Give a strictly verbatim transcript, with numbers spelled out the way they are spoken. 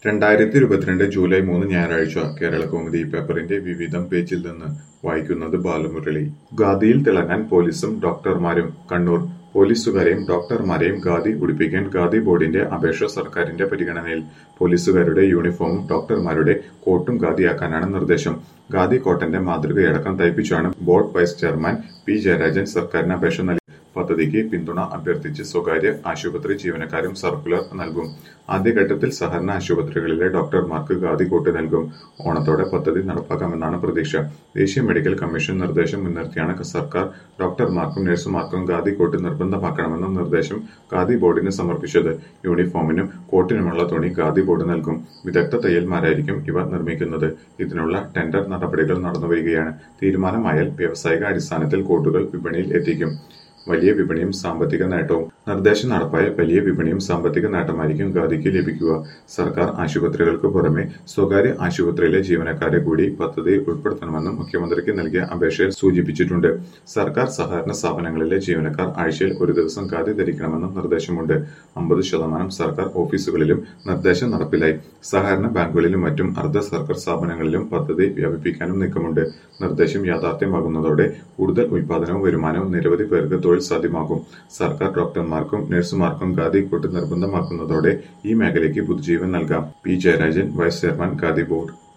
രണ്ടായിരത്തി ഇരുപത്തിരണ്ട് ജൂലൈ മൂന്ന് ഞായറാഴ്ച കേരളകൗമുദി പേപ്പറിന്റെ വിവിധം പേജിൽ നിന്ന് വായിക്കുന്നത് ബാലമുരളി. ഖാദിയിൽ തിളങ്ങാൻ പോലീസും ഡോക്ടർമാരും. കണ്ണൂർ. പോലീസുകാരെയും ഡോക്ടർമാരെയും ഖാദി ഉടുപ്പിക്കാൻ ഖാദി ബോർഡിന്റെ അപേക്ഷ സർക്കാരിന്റെ പരിഗണനയിൽ. പോലീസുകാരുടെ യൂണിഫോമും ഡോക്ടർമാരുടെ കോട്ടും ഖാദിയാക്കാനാണ് നിർദ്ദേശം. ഖാദി കോട്ടന്റെ മാതൃകയടക്കം തയ്പ്പിച്ചാണ് board vice chairman P Jayarajan സർക്കാരിന് അപേക്ഷ നൽകി. പദ്ധതിക്ക് പിന്തുണ അഭ്യർത്ഥിച്ച് സ്വകാര്യ ആശുപത്രി ജീവനക്കാരും സർക്കുലർ നൽകും. ആദ്യഘട്ടത്തിൽ സഹകരണ ആശുപത്രികളിലെ ഡോക്ടർമാർക്ക് ഖാദി കോട്ട് നൽകും. ഓണത്തോടെ പദ്ധതി നടപ്പാക്കാമെന്നാണ് പ്രതീക്ഷ. ദേശീയ മെഡിക്കൽ കമ്മീഷൻ നിർദ്ദേശം മുൻനിർത്തിയാണ് സർക്കാർ ഡോക്ടർമാർക്കും നഴ്സുമാർക്കും ഖാദി കോട്ട് നിർബന്ധമാക്കണമെന്ന നിർദ്ദേശം ഖാദി ബോർഡിന് സമർപ്പിച്ചത്. യൂണിഫോമിനും കോട്ടിനുമുള്ള തുണി ഖാദി ബോർഡ് നൽകും. വിദഗ്ധ തയ്യൽമാരായിരിക്കും ഇവ നിർമ്മിക്കുന്നത്. ഇതിനുള്ള ടെൻഡർ നടപടികൾ നടന്നുവരികയാണ്. തീരുമാനമായാൽ വ്യാവസായിക അടിസ്ഥാനത്തിൽ കോട്ടുകൾ വിപണിയിൽ എത്തിക്കും. വലിയ വിപണിയും സാമ്പത്തിക നേട്ടവും. നിർദ്ദേശം നടപ്പായാൽ വലിയ വിപണിയും സാമ്പത്തിക നേട്ടമായിരിക്കും ഖാദിക്ക് ലഭിക്കുക. സർക്കാർ ആശുപത്രികൾക്ക് പുറമെ സ്വകാര്യ ആശുപത്രിയിലെ ജീവനക്കാരെ കൂടി പദ്ധതിയിൽ ഉൾപ്പെടുത്തണമെന്നും മുഖ്യമന്ത്രിക്ക് നൽകിയ അപേക്ഷയിൽ സൂചിപ്പിച്ചിട്ടുണ്ട്. സർക്കാർ സഹകരണ സ്ഥാപനങ്ങളിലെ ജീവനക്കാർ ആഴ്ചയിൽ ഒരു ദിവസം ഖാദി ധരിക്കണമെന്നും നിർദ്ദേശമുണ്ട്. അമ്പത് ശതമാനം സർക്കാർ ഓഫീസുകളിലും നിർദ്ദേശം നടപ്പിലായി. സഹകരണ ബാങ്കുകളിലും മറ്റും അർദ്ധ സർക്കാർ സ്ഥാപനങ്ങളിലും പദ്ധതി വ്യാപിപ്പിക്കാനും നീക്കമുണ്ട്. നിർദ്ദേശം യാഥാർത്ഥ്യമാകുന്നതോടെ കൂടുതൽ ഉൽപാദനവും വരുമാനവും നിരവധി പേർക്ക് തൊഴിൽ സാധ്യമാകും. സർക്കാർ ഡോക്ടർമാർക്കും നഴ്സുമാർക്കും ഖാദി കോട്ട് നിർബന്ധമാക്കുന്നതോടെ ഈ മേഖലയ്ക്ക് പുതുജീവൻ നൽകാം. P Jayarajan, vice chairman, khadi board.